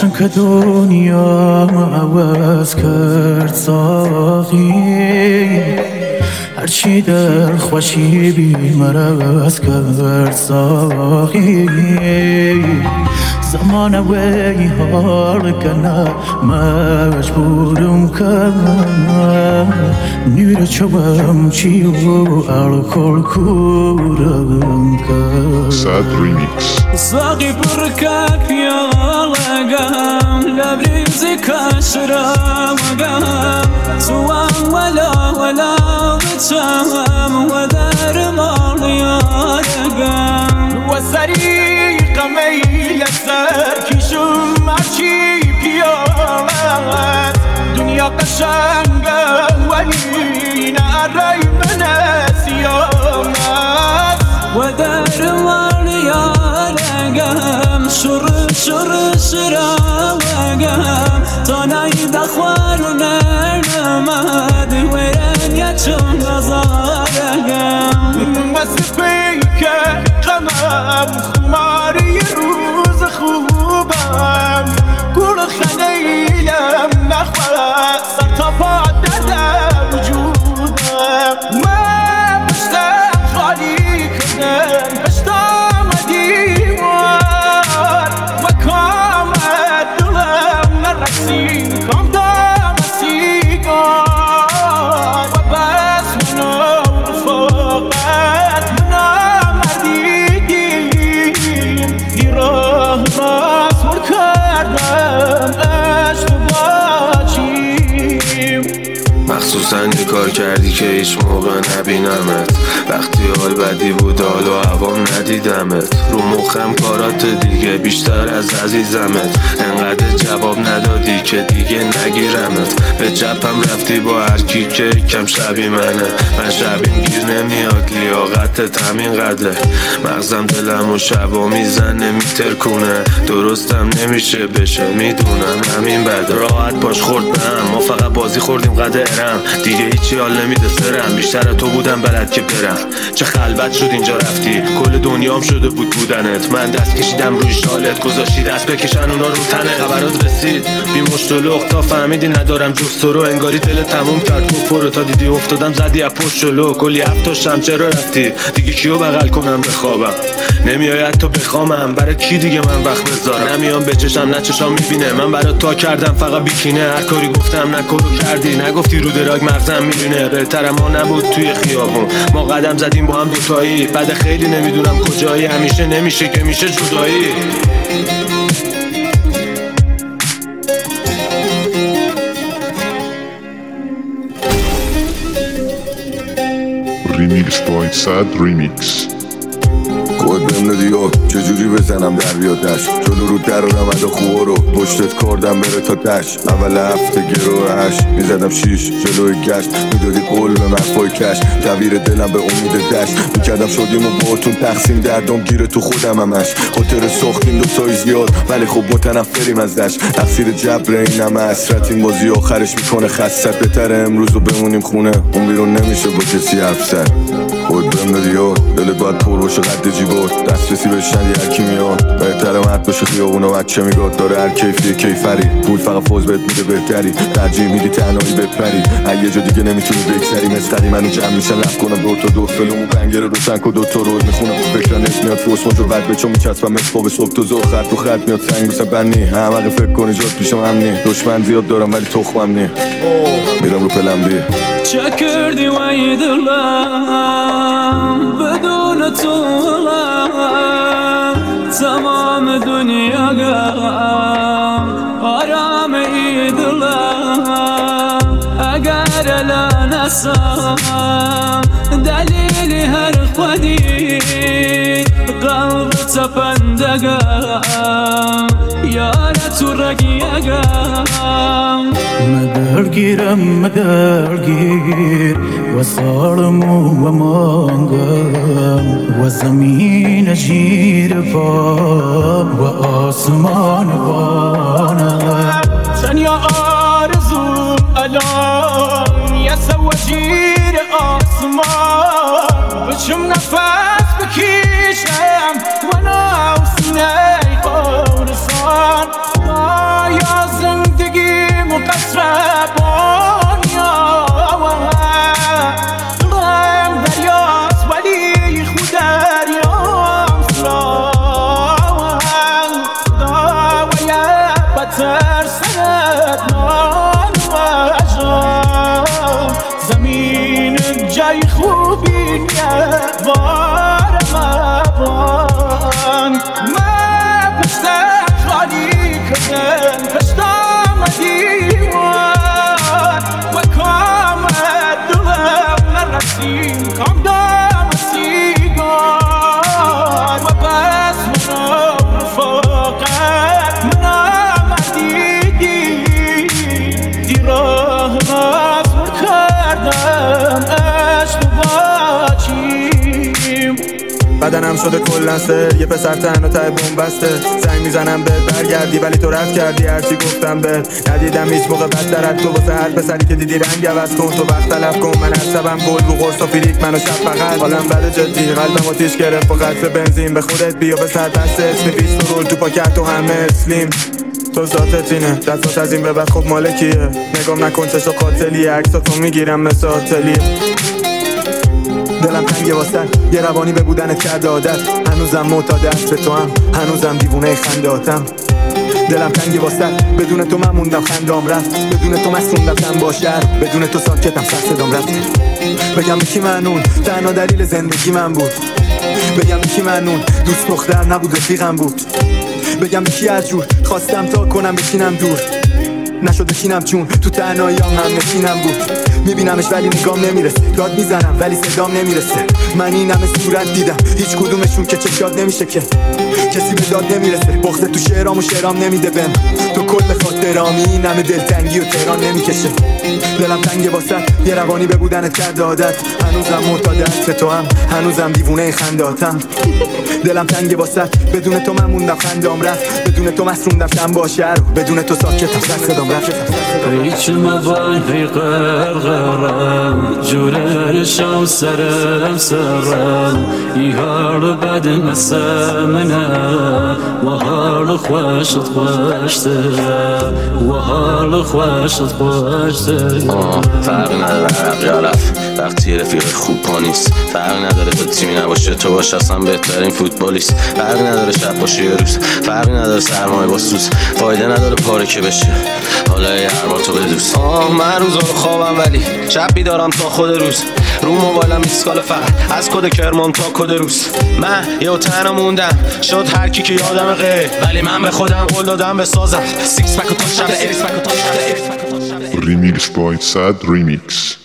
چون که دنیا عوض کرد ساقی، هرچی در خوشی بی مرز کرد ساقی. زمان وی حال کنه مجبورم کنه، نیر چوبم چی و الکل کورم کنه. سعد ریمیکس. ساقی برکه پیالگم لبریزی کشرمگم، توام ولا بچم و در مالیارگم و سریق میل سر کشم هرچی پیامد. دنیا قشنگه ولی نرای من سیامد و در مالیارگم شرمگم تا ناید خوار نرمد ویرن یا چون نزارگم. بس پیکه قمم خماری روز خوبم، گل خلیلم نخواه سر تا پا دردم وجودم. من پشتم خالی کنم پشتم دیوار و کامت دلم نرسی کام دام سیگار و بس منو رفاقت منو مردیدیم دیراه راست مر کردم عشق باچیم. مخصوصا یه کار کردی که هیچ موقع نبینمت، وقتی حال بدی بود حال و عوام ندیدمت. رو مخم کارات دیگه بیشتر از عزیزمت، انقدر جواب ندادی که دیگه نگیرمت. به جبم رفتی با هر کی که کم شبی منه، من شبیم گیر نمیاد لیاقتت همین قدره. مغزم دلم و شبا میزنه میترکونه، درستم نمیشه بشه میدونم همین بده. راحت باش خوردم ما فقط بازی خوردیم قدرم، دیگه هیچی حال نمیده سرم، بیشتر تو بودم بلد که برم. چه خلوت شد اینجا رفتی، کل دنیام شده بود بودنت. من دست کشیدم روی شالت گذاشتی دست بکشن اونا رو تنه. خبرات رسید بی مشت و لخت تا فهمیدی ندارم جز تو رو، انگاری دل تموم کرد گفت تا دیدی افتادم زدی از پشت جلو. کلی هفتاشم چرا رفتی دیگه کیو بغل کنم بخوابم، نمیای تو بخوامم برای کی دیگه من وقت بذارم. نمیام به چشم نه چشام میبینه، من برات تا کردم فقط بیکینه. هر کاری گفتم نکارو کردی، نگفتی رو دراگ مغزم میرینه. بهتر ما نبود توی خیابون ما قدم زدیم با هم دوتایی، بعد خیلی نمیدونم کجایی، همیشه نمیشه که میشه جدایی. ریمیکس بای سعد ریمیکس. خود بهم ندیو چجوری بزنم در بیادش، جلو رو در رمد خوبا رو پشتت کردم بره تا دش. اول هفته گروهش میزدم شیش جلوی گشت، میدادی قول به مفای کش، کویر دلم به امید دشت. میکردم شدیم و باهاتون تقسیم دردم گیره تو خودم همش. خاطر ساختیم دوتایی زیاد ولی خب متنفریم ازش، تقصیر جبر این همه حسرت. این بازی آخرش میکنه خستت، بهتره امروز رو بمونیم خونه، اون بیرون نمیشه با کسی حرف زد. خود بهم ندیو دلت باید پر باشه قد جیبات، دسترسی بهش ندی هرکی میاد. بهتره مرد باشه خیابون و بچه میگاد داره هر کیفی کیفری. پول فقط فوز بهت میده بهتری، ترجیح میدی تنهایی بپری. یه جا دیگه نمیتونی بگذری مسخری منو جمع میشن رفت کنم دور تا دور فلومو پنگره روشن کن دوتا روز میخونم فکر نت میاد فورس موجو بد بچو میچسبم اسباب صبح تو زور خط تو خط میاد سنگ بوسم بنی. همه فکر کنی جات پیشم امنی، دشمن زیاد دارم ولی تخمم نی. میرم رو پلم بی چه کردی وای دلم بدون تو تمام دنیا آرام ای دلم اگر لنسم دلیل هر خودی قلب تپندگم یار تو رگیگم. مدرگیر و سالم و مانگم و زمین جیر با و آسمان بانم. تنیا آرزو الان یه سوا جیر آسمان، بچم نفس بکشم و ناو سینه خورسان. مصربانیا دلم دریاست ولی خود دریام سرام داوی بدتر سرت نان و اجام زمین جای خوبی نیت وارم ابان من پشتم خالی کردن پشتم دیوان و کامت دلم نرسیم کام دم سیگار و بس منو رفاقت منم دیدی دی راه مزمور کردم عشق با چیم بدنم شده کلن سر یه پسر تنها ته بومبسته زنگ میزنم بهت برگردی ولی تو رد کردی هرچی گفتم بهت ندیدم هیچ موقع بدتر از تو واسه هر پسری که دیدی رنگ عوض کن تو وقت تلف کن من عصبم گل رو قرص و فریک منو شب فقط حالم بده جدی قلبم آتیش گرفت با قطر بنزین به خودت بیا به سر دست اسمی پیش تو رول تو پاکت تو همه اسلیم تو ذاتت اینه دستات از این به بعد خب مالکیه نگام نکن چشو قاتلیه عکساتو میگیرم مثل آتلیه دلم تنگه واسه یه روانی به بودنت کرده عادت هنوزم معتاد عطر تو هم هنوزم دیوونه خنداتم دلم تنگه واسه بدون تو من موندم خندام رفت بدون تو مسئوندم تن با شهر بدون تو ساکتم سر صدام رفت بگم به کی معنون تنها دلیل زندگی من بود بگم به کی معنون دوست دختر نبود رفیقم بود بگم به کی از جور خواستم تا کنم بشینم دور نشد بشینم چون تو تنهاییام هم نشینم بود میبینمش ولی نگام نمیرسه داد میزنم ولی صدام نمیرسه من این همه صورت دیدم هیچ کدومشون که چشاد نمیشه که کسی به داد نمیرسه بغض تو شعرام و شعرام نمیده بهم تو کل خاطرامی این همه دلتنگی و تهران نمیکشه دلم تنگه واسه یه روانی به بودنت کرده عادت هنوزم معتاد عطر تو هم هنوزم دیوونه خنداتم دلم تنگه واسه بدون تو من موندم خندام رفت بدون تو مسروندم شم با شهر بدون تو ساکتم سر صدام رفت هیچ مبایی قرقرم جورشم سرم ای حال بد مسمنه و حال خوشت خوشته و حال خوشت خوشته فرق نداره عرق یا رفت وقتی رفیق خوب پا نیست فرق نداره تو تیمی نباشه تو باشه اصلا بهترین فوتبالیست فرق نداره شب باشه یه روز فرق نداره سرمایه با سوز فایده نداره پاره که بشه حالا یه هر تو بدوز من روزا رو خوابم ولی شب بیدارم تا خود روز رو موبایلم ایسکال فقط از کد کرمان تا کد روز من یه تنها موندم شد هر کی که یادم غیر ولی من به خودم قول دادم بسازم سیکس پک و تا شب Remix by Sad Remix.